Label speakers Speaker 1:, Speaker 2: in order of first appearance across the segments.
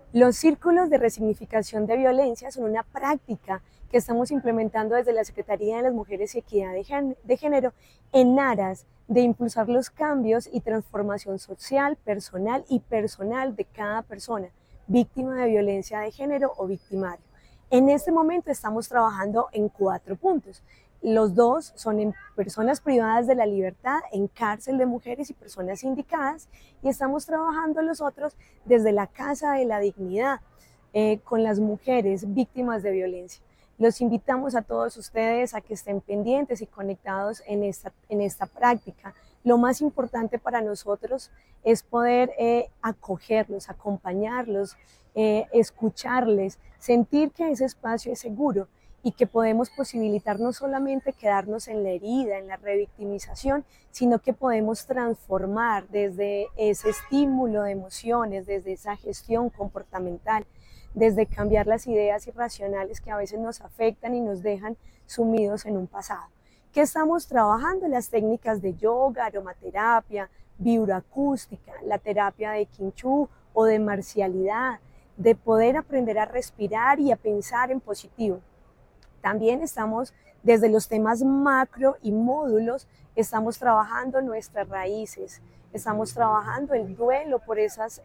Speaker 1: Los círculos de resignificación de violencia son una práctica que estamos implementando desde la Secretaría de las Mujeres y Equidad de Género en aras de impulsar los cambios y transformación social, personal de cada persona, víctima de violencia de género o victimario. En este momento estamos trabajando en 4 puntos. Los 2 son en personas privadas de la libertad, en cárcel de mujeres y personas sindicadas, y estamos trabajando los otros desde la Casa de la Dignidad, con las mujeres víctimas de violencia. Los invitamos a todos ustedes a que estén pendientes y conectados en esta práctica. Lo más importante para nosotros es poder acogerlos, acompañarlos, escucharles, sentir que ese espacio es seguro y que podemos posibilitar no solamente quedarnos en la herida, en la revictimización, sino que podemos transformar desde ese estímulo de emociones, desde esa gestión comportamental, desde cambiar las ideas irracionales que a veces nos afectan y nos dejan sumidos en un pasado. ¿Qué estamos trabajando? Las técnicas de yoga, aromaterapia, vibroacústica, la terapia de Qin Chu o de marcialidad, de poder aprender a respirar y a pensar en positivo. También estamos desde los temas macro y módulos, estamos trabajando nuestras raíces, estamos trabajando el duelo por esas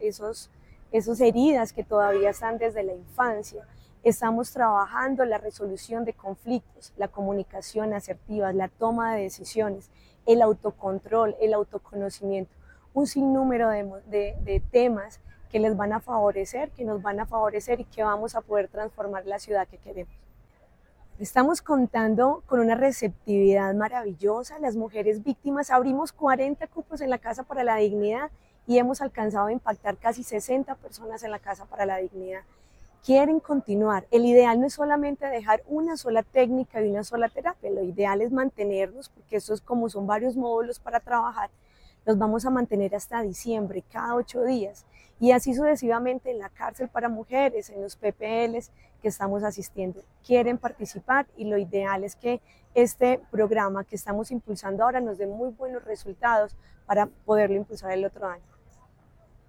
Speaker 1: heridas que todavía están desde la infancia, estamos trabajando la resolución de conflictos, la comunicación asertiva, la toma de decisiones, el autocontrol, el autoconocimiento, un sinnúmero de temas que les van a favorecer, que nos van a favorecer y que vamos a poder transformar la ciudad que queremos. Estamos contando con una receptividad maravillosa. Las mujeres víctimas, abrimos 40 cupos en la Casa para la Dignidad y hemos alcanzado a impactar casi 60 personas en la Casa para la Dignidad. Quieren continuar. El ideal no es solamente dejar una sola técnica y una sola terapia, lo ideal es mantenernos, porque esto es como son varios módulos para trabajar, los vamos a mantener hasta diciembre, cada 8 días, y así sucesivamente en la cárcel para mujeres, en los PPLs que estamos asistiendo. Quieren participar y lo ideal es que este programa que estamos impulsando ahora nos dé muy buenos resultados para poderlo impulsar el otro año.